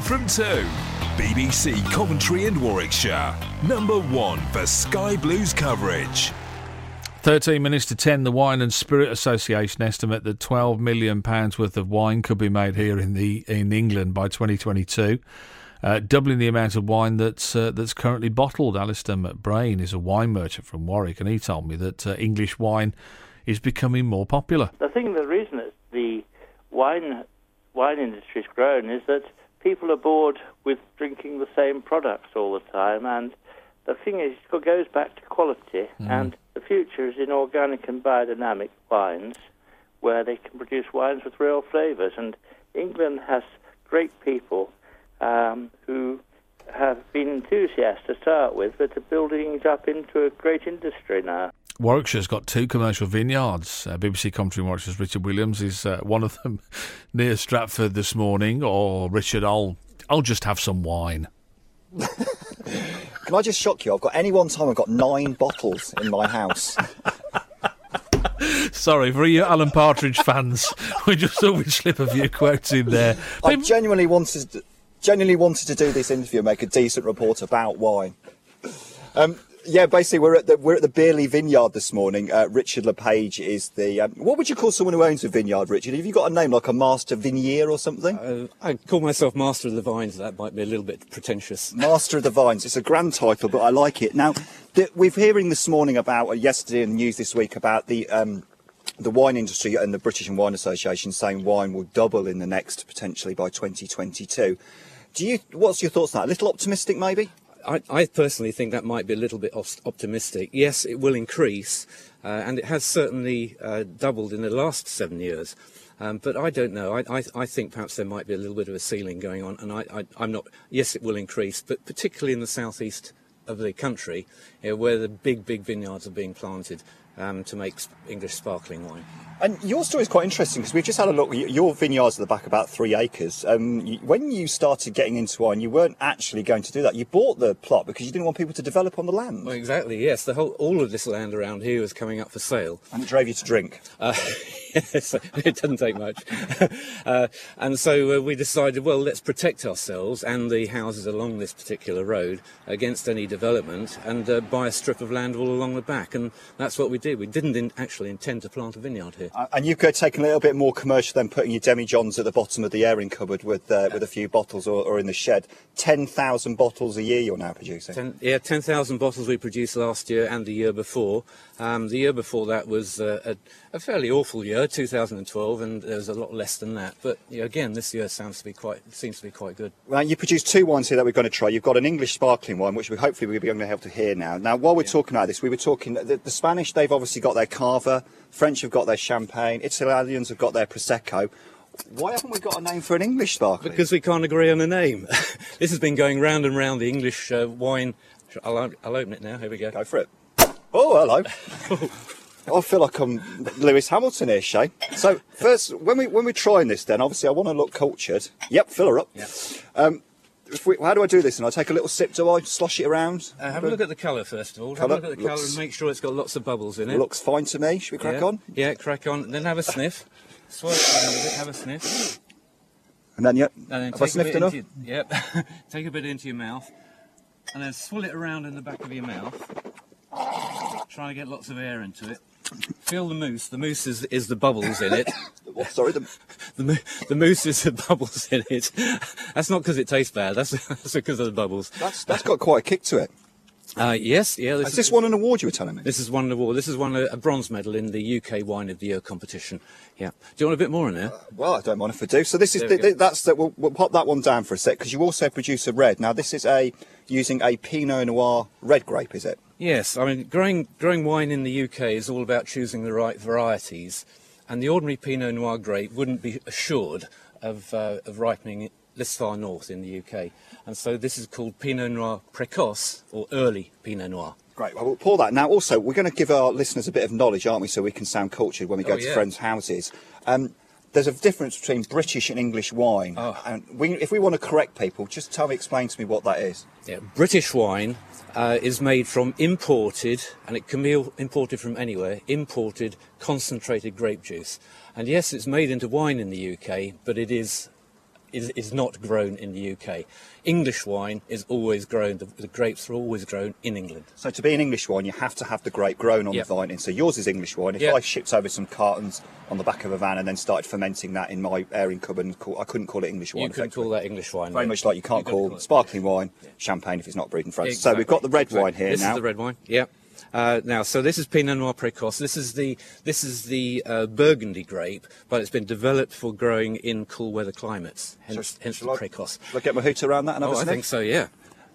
from 2. BBC Coventry and Warwickshire. Number 1 for Sky Blues coverage. 13 minutes to 10, the Wine and Spirit Association estimate that £12 million worth of wine could be made here in England by 2022, doubling the amount of wine that's currently bottled. Alistair McBrain is a wine merchant from Warwick, and he told me that English wine is becoming more popular. I think the reason that the wine industry has grown is that people are bored with drinking the same products all the time, and the thing is, it goes back to quality, and the future is in organic and biodynamic wines, where they can produce wines with real flavours. And England has great people who have been enthusiasts to start with, but are building it up into a great industry now. Warwickshire's got 2 commercial vineyards. BBC Coventry and Warwickshire's Richard Williams is one of them near Stratford this morning. Oh, Richard, I'll just have some wine. Can I just shock you? I've got 9 bottles in my house. Sorry, for you Alan Partridge fans, we just thought we'd slip a few quotes in there. I genuinely wanted to do this interview and make a decent report about wine. Basically, we're at the Beerley Vineyard this morning. Richard LePage is the... what would you call someone who owns a vineyard, Richard? Have you got a name like a Master Vinier or something? I call myself Master of the Vines. That might be a little bit pretentious. Master of the Vines. It's a grand title, but I like it. Now, we're hearing this morning about, yesterday in the news this week, about the wine industry and the British Wine Association saying wine will double in the next, potentially by 2022. What's your thoughts on that? A little optimistic, maybe? I personally think that might be a little bit optimistic. Yes, it will increase, and it has certainly doubled in the last 7 years. But I don't know. I think perhaps there might be a little bit of a ceiling going on, and I'm not. Yes, it will increase, but particularly in the southeast of the country, where the big vineyards are being planted to make English sparkling wine. And your story is quite interesting because we've just had a look. Your vineyard's at the back, about 3 acres. When you started getting into wine, you weren't actually going to do that. You bought the plot because you didn't want people to develop on the land. Well, exactly. Yes, all of this land around here was coming up for sale, and it drove you to drink. Yes, it doesn't take much. And so we decided, well, let's protect ourselves and the houses along this particular road against any development, and buy a strip of land all along the back. And that's what we did. We didn't actually intend to plant a vineyard here. And you could take a little bit more commercial than putting your demi-johns at the bottom of the airing cupboard with a few bottles or in the shed. 10,000 bottles a year you're now producing. 10,000 bottles we produced last year and the year before. The year before that was a fairly awful year, 2012, and there was a lot less than that. But again, this year seems to be quite good. Well, you produced 2 wines here that we're going to try. You've got an English sparkling wine, which hopefully we'll be able to help to hear now. Now, while we're talking about this, we were talking the Spanish. They've obviously got their Cava. French have got their Champagne. Italians have got their Prosecco. Why haven't we got a name for an English sparkling? Because we can't agree on a name. This has been going round and round the English wine. I'll open it now. Here we go. Go for it. Oh, hello. I feel like I'm Lewis Hamilton here, Shay. So first, when we're trying this, then obviously I want to look cultured. Yep, fill her up. Yep. How do I do this? And I take a little sip. Do I slosh it around? Have a look at the colour first of all. Have a look at the colour and make sure it's got lots of bubbles in it. Looks fine to me. Should we crack on? Yeah, crack on. Then have a sniff. Swirl it around a bit. Have a sniff. And then, yep. And then have I sniffed enough? Yep. Take a bit into your mouth, and then swirl it around in the back of your mouth. Try to get lots of air into it. Feel the mousse. The mousse is the bubbles in it. What? Sorry, the mousse is the bubbles in it. That's not because it tastes bad. That's because of the bubbles. That's got quite a kick to it. Yes, yeah. Has this won an award, you were telling me? This has won an award. This has won a bronze medal in the UK Wine of the Year competition. Yeah. Do you want a bit more in there? Well, I don't mind if I do. So this is we'll pop that one down for a sec because you also produce a red. Now this is using a Pinot Noir red grape, is it? Yes. I mean, growing wine in the UK is all about choosing the right varieties, and the ordinary Pinot Noir grape wouldn't be assured of ripening this far north in the UK. And so this is called Pinot Noir Précoce, or early Pinot Noir. Great, well, we'll pour that. Now, also, we're going to give our listeners a bit of knowledge, aren't we, so we can sound cultured when we go to friends' houses. There's a difference between British and English wine. Oh. And if we want to correct people, just explain to me what that is. Yeah, British wine is made from imported, and it can be imported from anywhere, imported concentrated grape juice. And yes, it's made into wine in the UK, but it is is not grown in the UK. English wine is always grown, the grapes are always grown in England. So to be an English wine, you have to have the grape grown on Yep. the vine. And so yours is English wine. If Yep. I shipped over some cartons on the back of a van and then started fermenting that in my airing cupboard, I couldn't call it English wine. You couldn't call that English wine. Very no. much like you can't You've got to call it- sparkling wine champagne if it's not brewed in France. So Exactly, we've got the red exactly. wine here This now. is the red wine. Yeah. Now, so this is Pinot Noir Précoce. This is the Burgundy grape, but it's been developed for growing in cool weather climates. Hence the Shall I- Précoce. Shall I get my hoot around that and have a I sniff? think so. Yeah.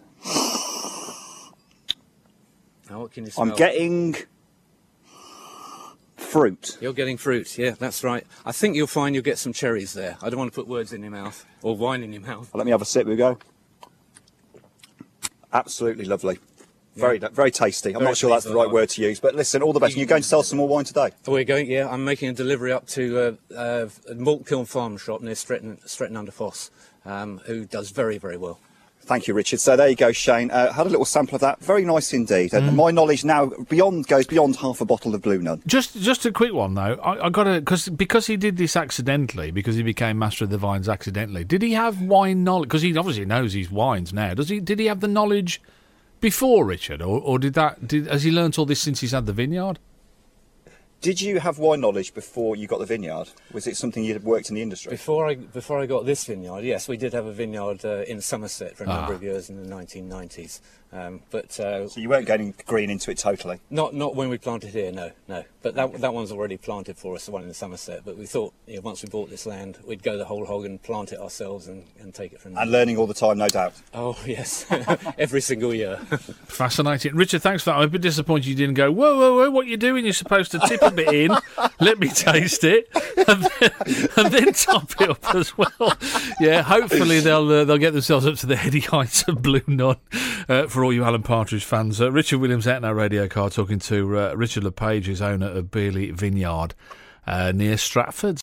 Now, what can you smell? I'm getting fruit. You're getting fruit. Yeah, that's right. I think you'll find you'll get some cherries there. I don't want to put words in your mouth or wine in your mouth. Let me have a sip. We go. Absolutely lovely. Very, very tasty. I'm Very not sure that's the tasty. right word to use, but listen, all the best. And you're going to sell some more wine today? We're going. Yeah, I'm making a delivery up to a Malt Kiln Farm shop near Stretton-under-Foss, who does very, very well. Thank you, Richard. So there you go, Shane. Had a little sample of that. Very nice indeed. And my knowledge now goes beyond half a bottle of Blue Nun. Just a quick one though. I got to because he did this accidentally, because he became master of the vines accidentally. Did he have wine knowledge? Because he obviously knows his wines now. Did he have the knowledge before, Richard, or has he learnt all this since he's had the vineyard? Did you have wine knowledge before you got the vineyard? Was it something you'd worked in the industry? Before I got this vineyard, yes, we did have a vineyard in Somerset for a number of years in the 1990s. So you weren't getting green into it totally? Not when we planted here, no. But that one's already planted for us, the one in Somerset. But we thought, once we bought this land, we'd go the whole hog and plant it ourselves and take it from there. And learning all the time, no doubt. Oh, yes, every single year. Fascinating. Richard, thanks for that. I'm a bit disappointed you didn't go, whoa, what are you doing? You're supposed to tip a bit in, let me taste it, and then top it up as well. Yeah, hopefully they'll get themselves up to the heady heights of Blue Nun for all you Alan Partridge fans. Richard Williams out in our radio car talking to Richard LePage, who's owner of Beerley Vineyard near Stratford.